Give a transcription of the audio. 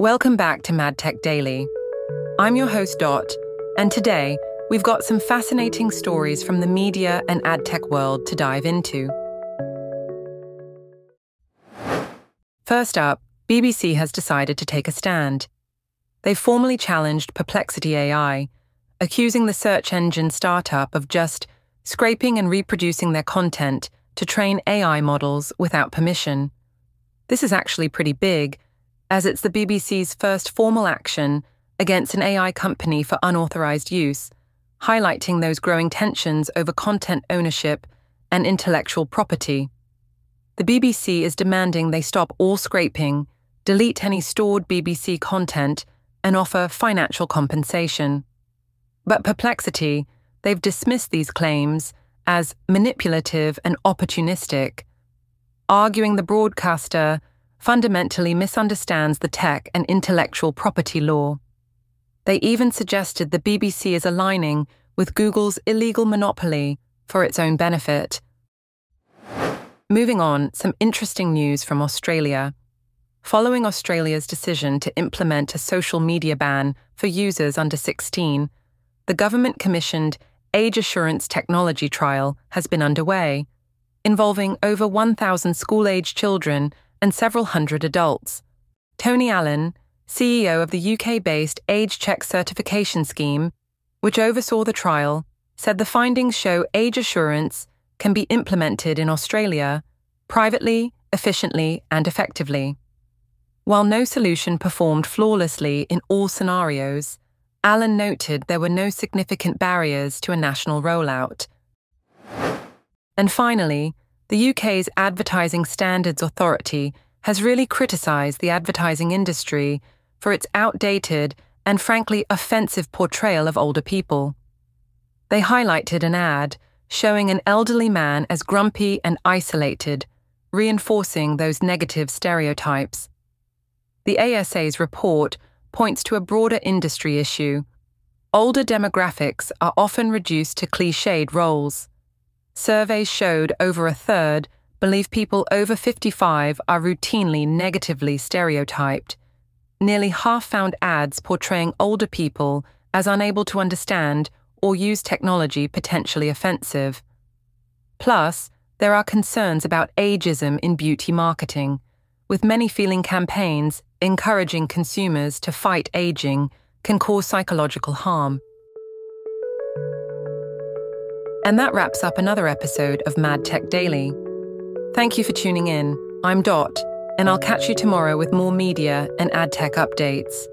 Welcome back to MadTech Daily. I'm your host, Dot, and today we've got some fascinating stories from the media and ad tech world to dive into. First up, BBC has decided to take a stand. They've formally challenged Perplexity AI, accusing the search engine startup of just scraping and reproducing their content to train AI models without permission. This is actually pretty big, as it's the BBC's first formal action against an AI company for unauthorized use, highlighting those growing tensions over content ownership and intellectual property. The BBC is demanding they stop all scraping, delete any stored BBC content, and offer financial compensation. But Perplexity, they've dismissed these claims as manipulative and opportunistic, arguing the broadcaster fundamentally misunderstands the tech and intellectual property law. They even suggested the BBC is aligning with Google's illegal monopoly for its own benefit. Moving on, some interesting news from Australia. Following Australia's decision to implement a social media ban for users under 16, the government-commissioned age assurance technology trial has been underway, involving over 1,000 school-age children and several hundred adults. Tony Allen, CEO of the UK-based Age Check certification scheme, which oversaw the trial, said the findings show age assurance can be implemented in Australia privately, efficiently, and effectively. While no solution performed flawlessly in all scenarios, Allen noted there were no significant barriers to a national rollout. And finally, the UK's Advertising Standards Authority has really criticised the advertising industry for its outdated and frankly offensive portrayal of older people. They highlighted an ad showing an elderly man as grumpy and isolated, reinforcing those negative stereotypes. The ASA's report points to a broader industry issue. Older demographics are often reduced to cliched roles. Surveys showed over a third believe people over 55 are routinely negatively stereotyped. Nearly half found ads portraying older people as unable to understand or use technology potentially offensive. Plus, there are concerns about ageism in beauty marketing, with many feeling campaigns encouraging consumers to fight aging can cause psychological harm. And that wraps up another episode of MadTech Daily. Thank you for tuning in. I'm Dot, and I'll catch you tomorrow with more media and ad tech updates.